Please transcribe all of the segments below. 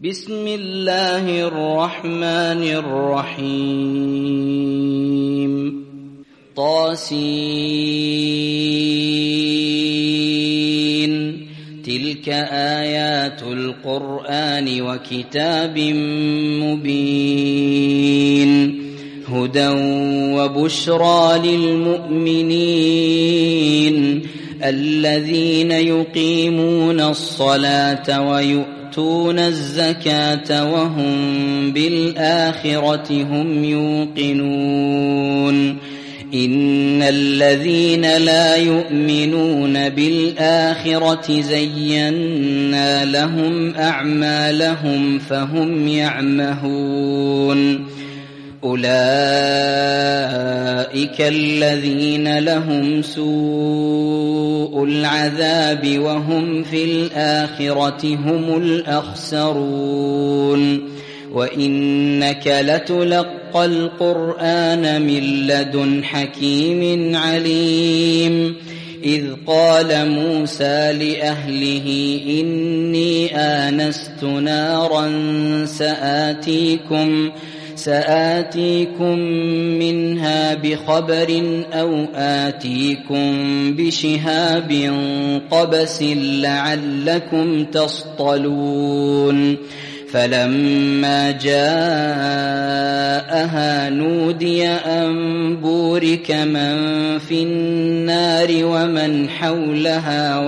بسم الله الرحمن الرحيم طاسين تلك آيات القرآن وكتاب مبين هدى وبشرى للمؤمنين الذين يقيمون الصلاة ويؤتون الزكاة وهم بالآخرة هم يوقنون إن الذين لا يؤمنون بالآخرة زينا لهم أعمالهم فهم يعمهون أولئك الذين لهم سوء العذاب وهم في الآخرة هم الأخسرون وإنك لتلقى القرآن من لدن حكيم عليم إذ قال موسى لأهله إني آنست نارا سآتيكم منها بخبر أو آتيكم بشهاب قبس لعلكم تصطلون فلما جاءها نودي أن بورك من في النار ومن حولها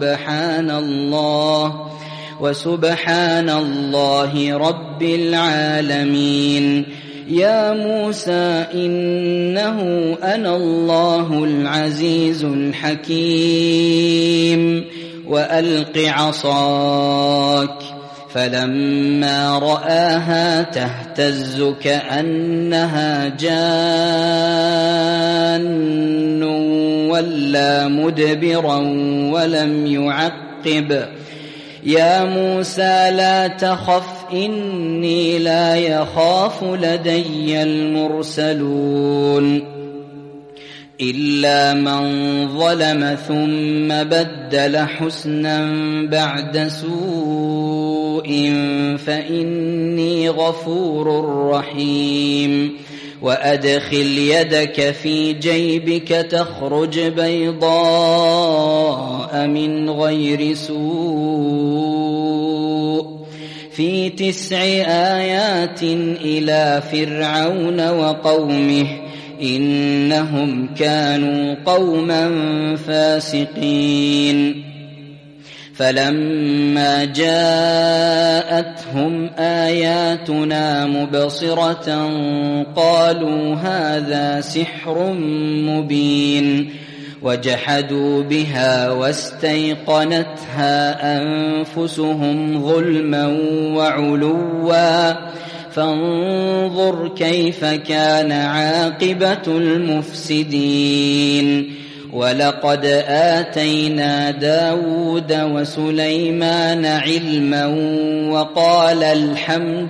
وسبحان الله رب العالمين يا موسى إنه أنا الله العزيز الحكيم وألق عصاك فلما رآها تهتز كأنها جان ولا مدبرا ولم يعقب يا موسى لا تخف إني لا يخاف لدي المرسلون إلا من ظلم ثم بدل حسنا بعد سوء فإني غفور رحيم وأدخل يدك في جيبك تخرج بيضاء من غير سوء في 9 آيات إلى فرعون وقومه إنهم كانوا قوما فاسقين فلما جاءتهم آياتنا مبصرة قالوا هذا سحر مبين وجحدوا بها واستيقنتها أنفسهم ظلما وعلوا فانظر كيف كان عاقبة المفسدين ولقد آتينا داود وسليمان علما وقال الحمد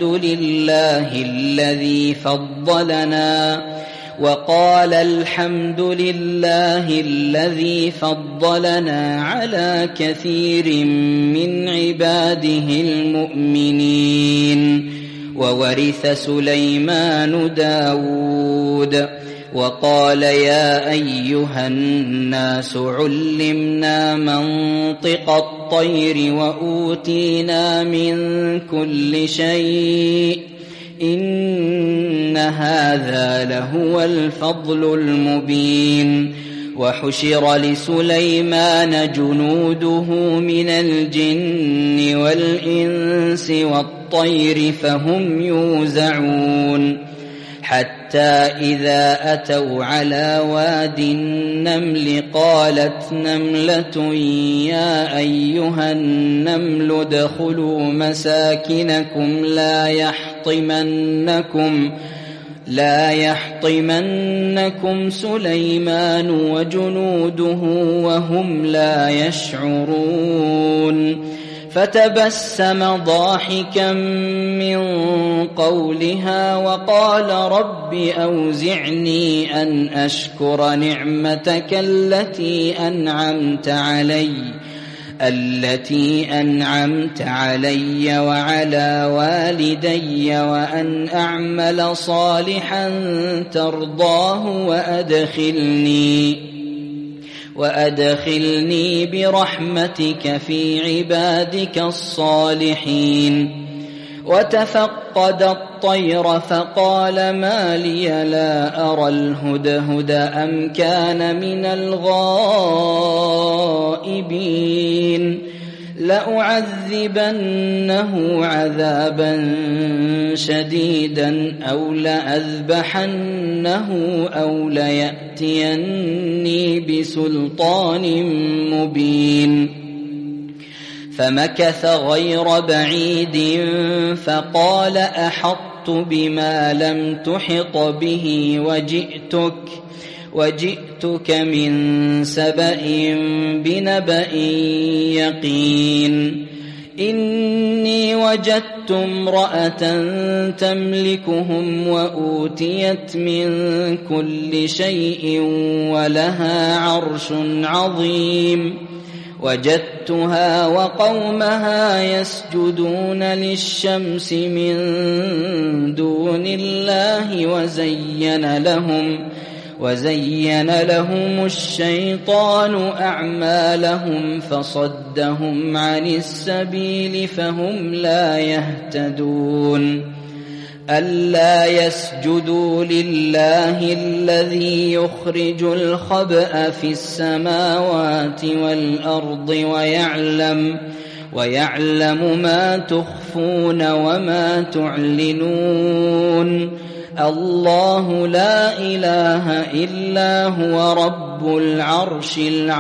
لله الذي فضلنا على كثير من عباده المؤمنين وورث سليمان داود وقال يا أيها الناس علمنا منطق الطير وأوتينا من كل شيء إن هذا لهو الفضل المبين وحشر لسليمان جنوده من الجن والإنس والطير فهم يوزعون حتى إذا أتوا على واد النمل قالت نملة يا أيها النمل ادخلوا مساكنكم لا يحطمنكم سليمان وجنوده وهم لا يشعرون فتبسم ضاحكا من قولها وقال رب أوزعني أن أشكر نعمتك التي أنعمت علي التي أنعمت علي وعلى والدي وأن أعمل صالحا ترضاه وأدخلني برحمتك في عبادك الصالحين. وتفقد الطير فقال ما لي لا أرى الهدهد أم كان من الغائبين لأعذبنه عذابا شديدا أو لأذبحنه أو ليأتيني بسلطان مبين. فمكث غير بعيد فقال أحطت بما لم تحط به وجئتك من سبأ بنبأ يقين. إني وجدت امرأة تملكهم وأوتيت من كل شيء ولها عرش عظيم. وجدتها وقومها يسجدون للشمس من دون الله وزين لهم الشيطان أعمالهم فصدهم عن السبيل فهم لا يهتدون. ألا يسجدوا لله الذي يخرج الخبأ في السماوات والأرض ويعلم ما تخفون وما تعلنون. الله لا إله إلا هو رب العرش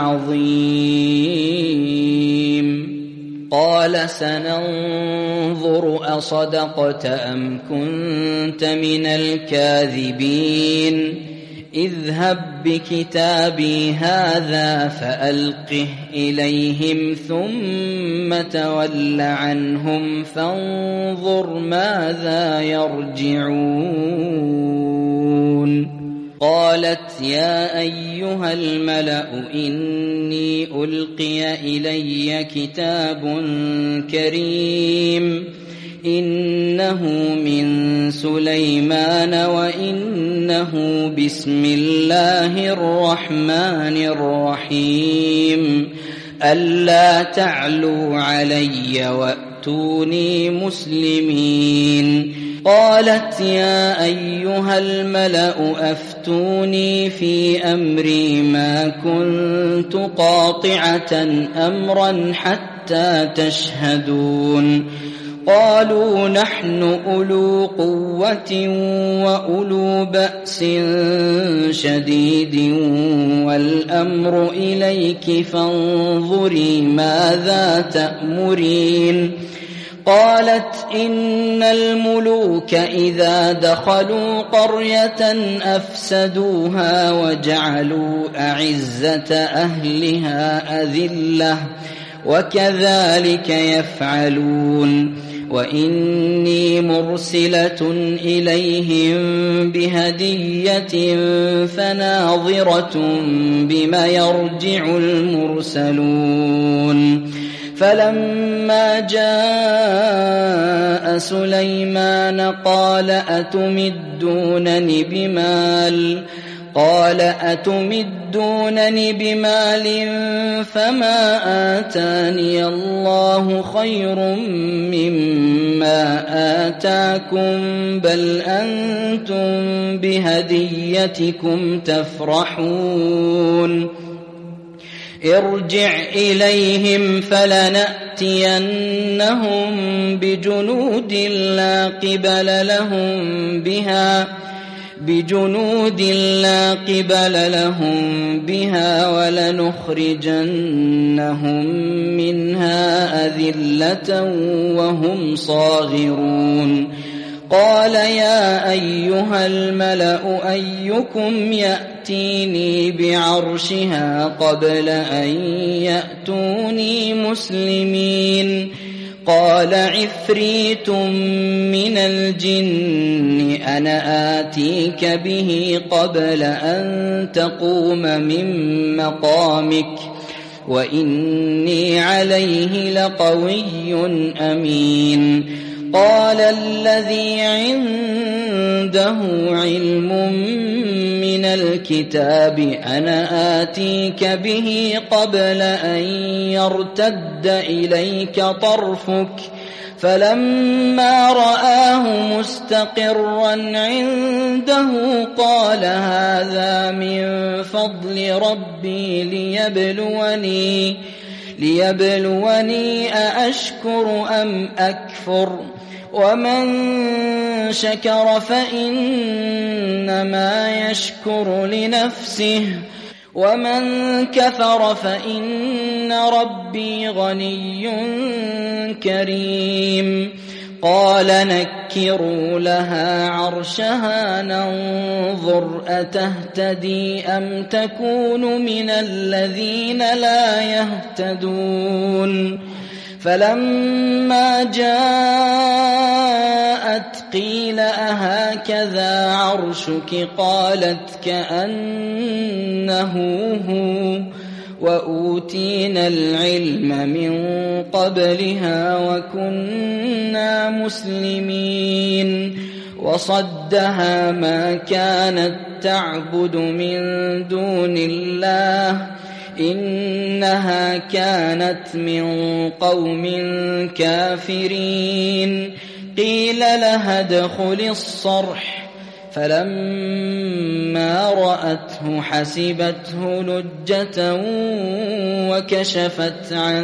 العظيم. قال سننظر أصدقت أم كنت من الكاذبين. اذهب بكتابي هذا فألقه إليهم ثم تول عنهم فانظر ماذا يرجعون. قالت يا أيها الملأ إني ألقي إلي كتاب كريم إنه من سليمان وإنه بسم الله الرحمن الرحيم ألا تعلوا علي وأتوني مسلمين. قالت يا أيها الملأ أفتوني في أمري ما كنت قاطعة أمرا حتى تشهدون. قالوا نحن أولو قوة وأولو بأس شديد والأمر إليك فانظري ماذا تأمرين. قالت إن الملوك إذا دخلوا قرية أفسدوها وجعلوا أعزة أهلها أذلة وكذلك يفعلون. وإني مرسلة إليهم بهدية فناظرة بما يرجع المرسلون. فلما جاء سليمان قال أتمدونني بمال فما آتاني الله خير مما آتاكم بل أنتم بهديتكم تفرحون. ارجع إليهم فلنأتينهم بجنود لا قبل لهم بها ولنخرجنهم منها أذلة وهم صاغرون. قال يا أيها الملأ أيكم يأتيني بعرشها قبل أن يأتوني مسلمين. قال عفريت من الجن أنا آتيك به قبل أن تقوم من مقامك وإني عليه لقوي أمين. قال الذي عنده علم من الكتاب أنا آتيك به قبل أن يرتد إليك طرفك فلما رآه مستقرا عنده قال هذا من فضل ربي ليبلوني أأشكر أم أكفر ومن شكر فإنما يشكر لنفسه ومن كفر فإن ربي غني كريم. قال نكروا لها عرشها ننظر أتهتدي أم تكون من الذين لا يهتدون. فلما جاءت قيل أهكذا عرشك قالت كأنه هو وأوتينا العلم من قبلها وكنا مسلمين. وصدها ما كانت تعبد من دون الله إنها كانت من قوم كافرين. قيل لها ادخل الصرح فلما رأته حسبته لجة وكشفت عن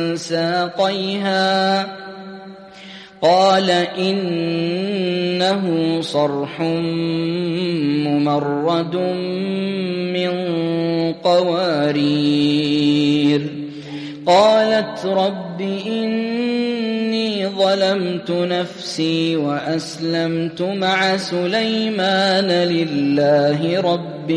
ساقيها قال إنه صرح ممرد من قوارير. قالت رب إني ظلمت نفسي وأسلمت مع سليمان لله رب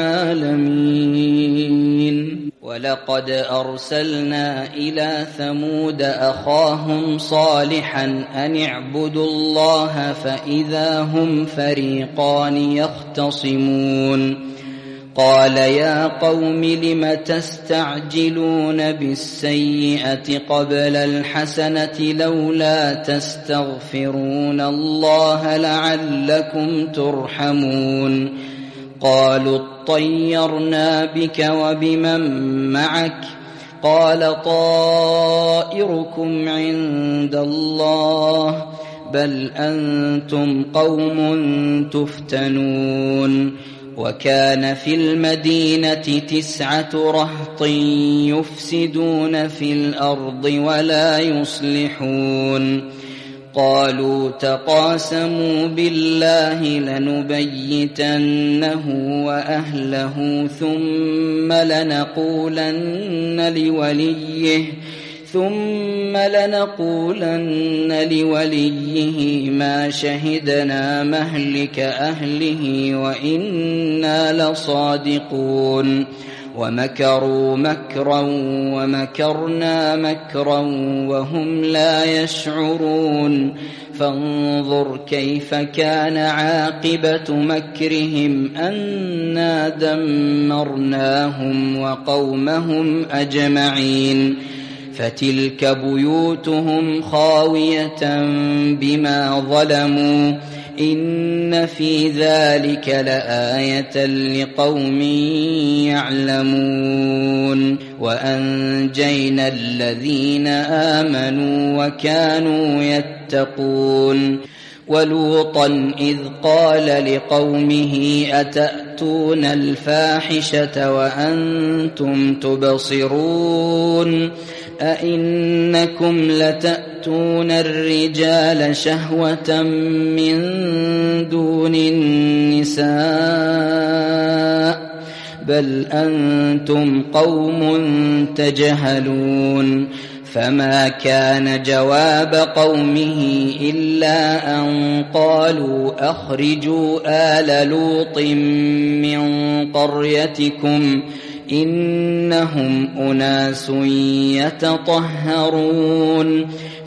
العالمين. ولقد أرسلنا إلى ثمود أخاهم صالحا أن اعبدوا الله فإذا هم فريقان يختصمون. قال يا قوم لم تستعجلون بالسيئة قبل الحسنة لولا تستغفرون الله لعلكم ترحمون. قالوا اطيرنا بك وبمن معك قال طائركم عند الله بل أنتم قوم تفتنون. وكان في المدينة 9 رهط يفسدون في الأرض ولا يصلحون. قالوا تقاسموا بالله لنبيتنه وأهله ثم لنقولن لوليه ما شهدنا مهلك أهله وإنا لصادقون. ومكروا مكرا ومكرنا مكرا وهم لا يشعرون. فانظر كيف كان عاقبة مكرهم أنا دمرناهم وقومهم أجمعين. فتلك بيوتهم خاوية بما ظلموا إن في ذلك لآية لقوم يعلمون. وأنجينا الذين آمنوا وكانوا يتقون. ولوطا إذ قال لقومه أتأتون الفاحشة وأنتم تبصرون أئنكم لتأتون الرجال شهوة من دون النساء بل أنتم قوم تجهلون. فما كان جواب قومه إلا أن قالوا أخرجوا آل لوط من قريتكم إنهم أناس يتطهرون.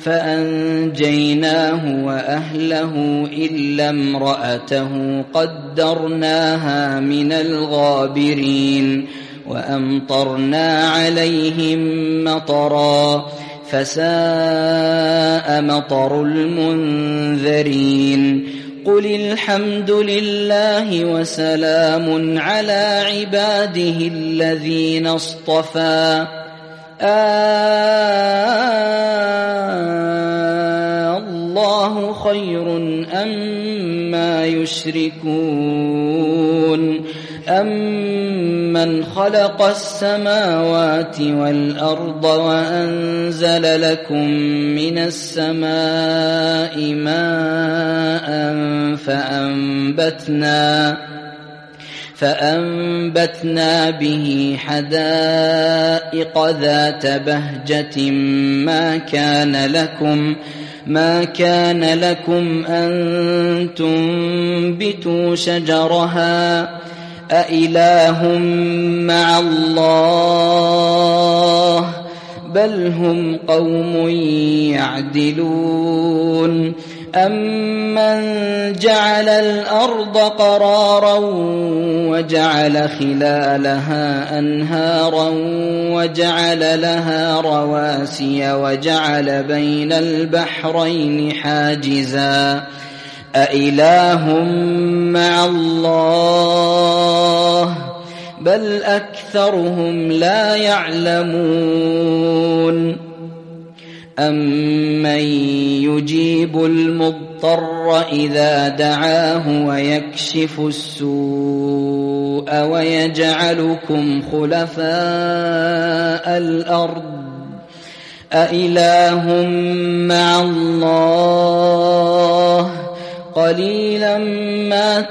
فأنجيناه وأهله إلا امرأته قدرناها من الغابرين. وأمطرنا عليهم مطرا فساء مطر المنذرين قل الحمد لله وسلام على عباده الذين اصطفى الله خير أما يشركون أمن خلق السماوات والأرض وأنزل لكم من السماء ماء فأنبتنا به حدائق ذات بهجة ما كان لكم أن تنبتوا شجرها أإله مع الله بل هم قوم يعدلون أمن جعل الأرض قرارا وجعل خلالها أنهارا وجعل لها رواسي وجعل بين البحرين حاجزا أإله مع الله بل أكثرهم لا يعلمون أمن يجيب المضطر إذا دعاه ويكشف السوء ويجعلكم خلفاء الأرض أإله مع الله قليلا ما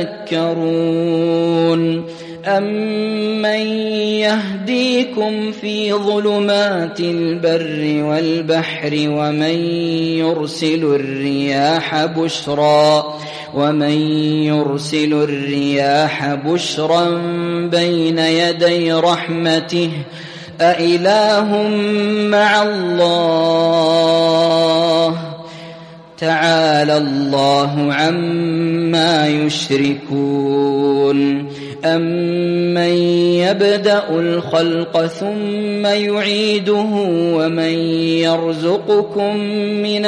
تذكرون أمن يهديكم فيظلمات البر والبحر ومن يرسل الرياح بشرا بين يدي رحمته أإله مع الله تعالى الله عما يشركون أمن يبدأ الخلق ثم يعيده ومن يرزقكم من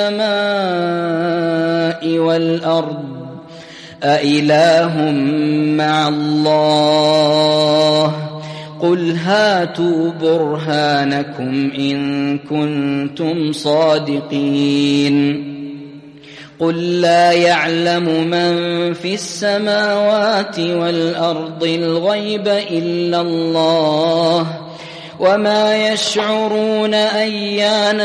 السماء والأرض أإله مع الله قل هاتوا برهانكم إن كنتم صادقين قل لا يعلم من في السماوات والأرض الغيب إلا الله وما يشعرون أيان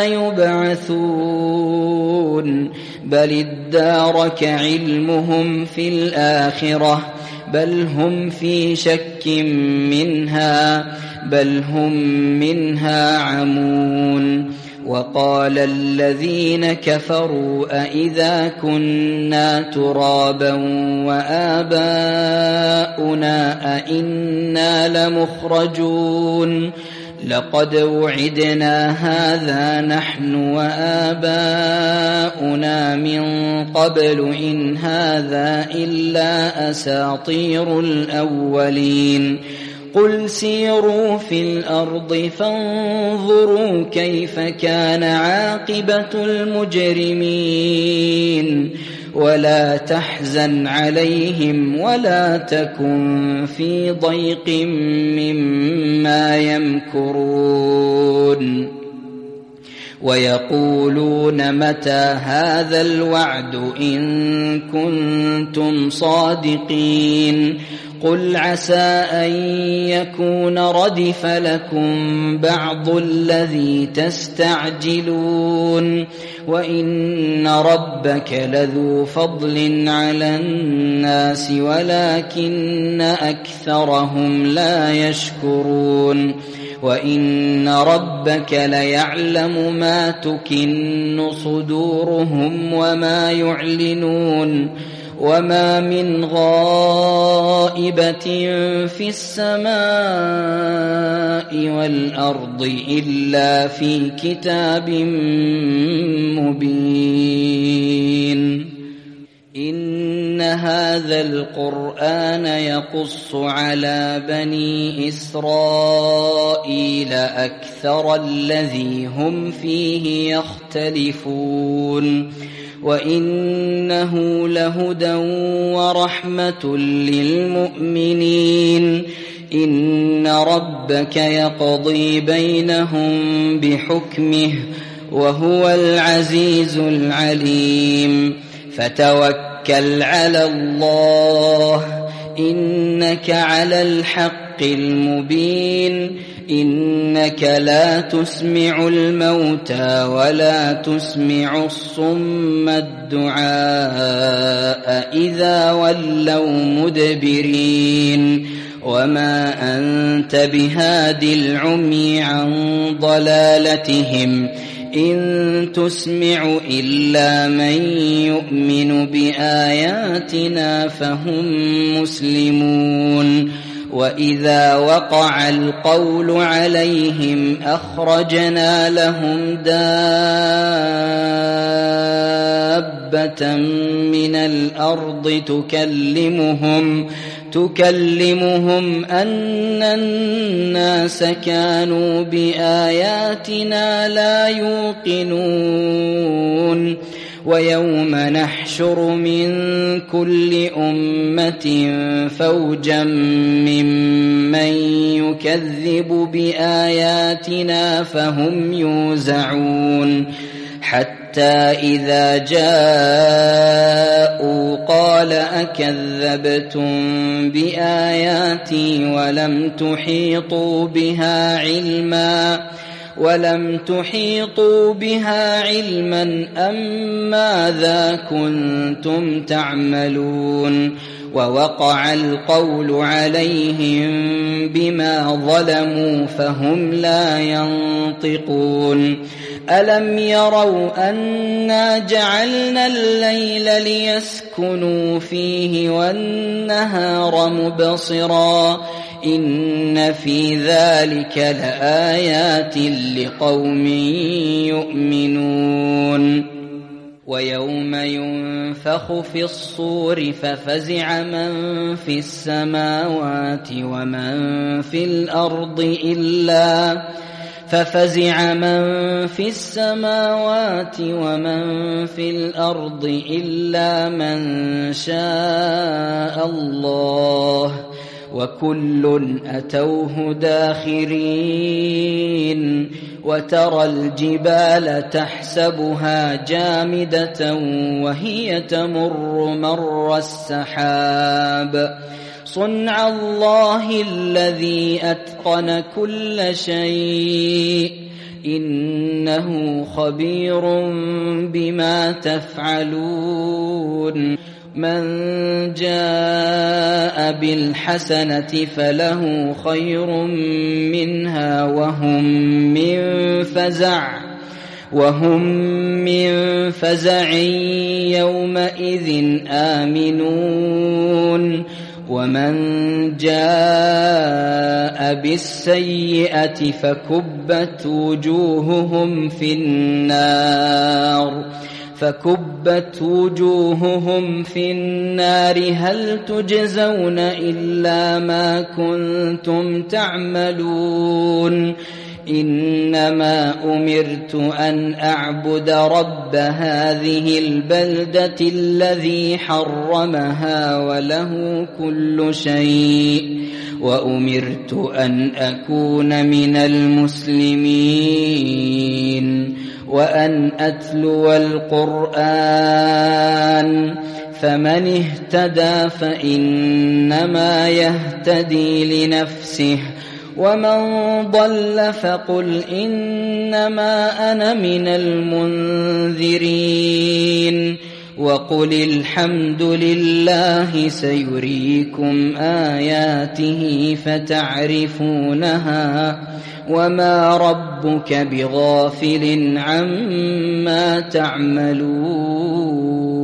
يبعثون بل ادارك علمهم في الآخرة بل هم في شك منها بل هم منها عمون وقال الذين كفروا أإذا كنا ترابا وآباؤنا أإنا لمخرجون لقد وعدنا هذا نحن وآباؤنا من قبل إن هذا إلا أساطير الأولين قل سيروا في الأرض فانظروا كيف كان عاقبة المجرمين ولا تحزن عليهم ولا تكن في ضيق مما يمكرون ويقولون متى هذا الوعد إن كنتم صادقين قل عسى أن يكون ردف لكم بعض الذي تستعجلون وإن ربك لذو فضل على الناس ولكن أكثرهم لا يشكرون وإن ربك ليعلم ما تكن صدورهم وما يعلنون وما من غائبة في السماء والأرض إلا في كتاب مبين إن هذا القرآن يقص على بني إسرائيل أكثر الذي هم فيه يختلفون وإنه لهدى ورحمة للمؤمنين إن ربك يقضي بينهم بحكمه وهو العزيز العليم فتوكل على الله إنك على الحق المبين إنك لا تسمع الموتى ولا تسمع الصم الدعاء إذا ولوا مدبرين وما أنت بهاد العمي عن ضلالتهم إن تسمع إلا من يؤمن بآياتنا فهم مسلمون وإذا وقع القول عليهم أخرجنا لهم دابة من الأرض تكلمهم أن الناس كانوا بآياتنا لا يوقنون ويوم نحشر من كل أمة فوجا ممن يكذب بآياتنا فهم يوزعون حتى إذا جاءوا قال أكذبتم بآياتي ولم تحيطوا بها علما أم ماذا كنتم تعملون ووقع القول عليهم بما ظلموا فهم لا ينطقون ألم يروا أنا جعلنا الليل ليسكنوا فيه والنهار مبصرا إن في ذلك لآيات لقوم يؤمنون ويوم ينفخ في الصور ففزع من في السماوات ومن في الأرض إلا من شاء الله وكل أتوه داخرين وترى الجبال تحسبها جامدة وهي تمر مر السحاب صنع الله الذي أتقن كل شيء إنه خبير بما تفعلون من جاء بالحسنة فله خير منها وهم من فزع يومئذ آمنون ومن جاء بالسيئة فكبت وجوههم في النار هل تجزون إلا ما كنتم تعملون إنما أمرت أن أعبد رب هذه البلدة الذي حرمها وله كل شيء وأمرت أن أكون من المسلمين وأن أتلو القرآن فمن اهتدى فإنما يهتدي لنفسه ومن ضل فقل إنما أنا من المنذرين وقل الحمد لله سيريكم آياته فتعرفونها وما ربك بغافل عما تعملون